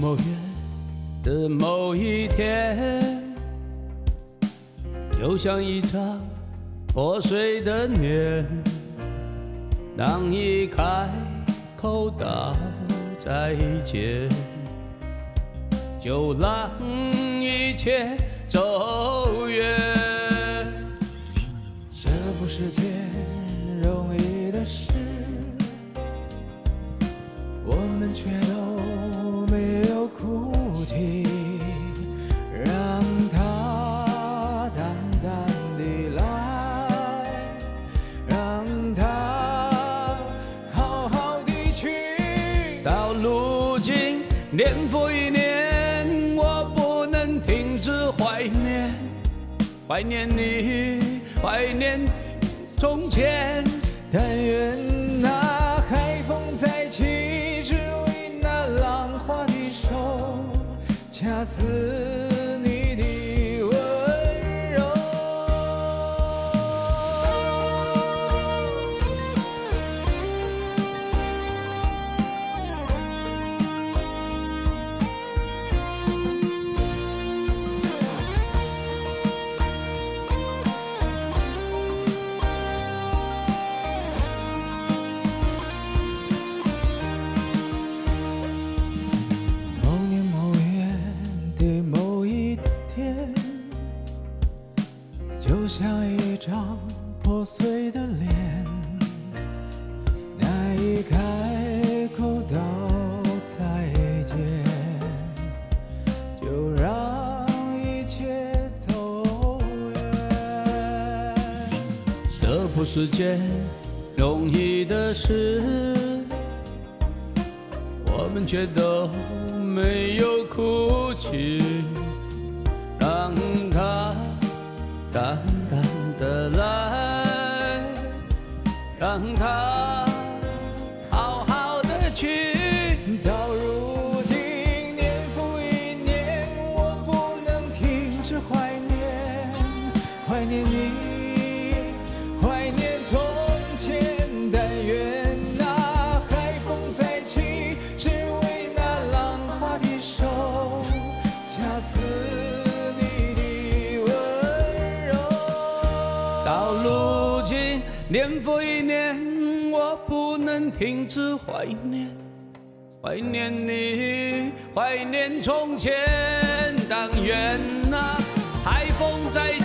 某月的某一天，就像一张破碎的脸，当一开口道再见，就让一切走远。 这不是件容易的事，我们却都没有哭泣，让它淡淡地来，让它好好地去。 到如今年复一年，我不能停止怀念，怀念你，怀念从前。 但愿那海风再起，只为那浪花的手，恰似你的温柔。某年某月的某一天，就像一张破碎的脸，那一开口道再见，就让一切走远。 这不是件容易的事，我们却都没有哭泣，让它淡淡的来，让它好好的去。 到如今年复一年，我不能停止怀念，怀念你，怀念从前。但愿那海风再起，只为那浪花的手，恰似你的温柔。 到如今年复一年，我不能停止怀念，怀念你，怀念从前。但愿那海风再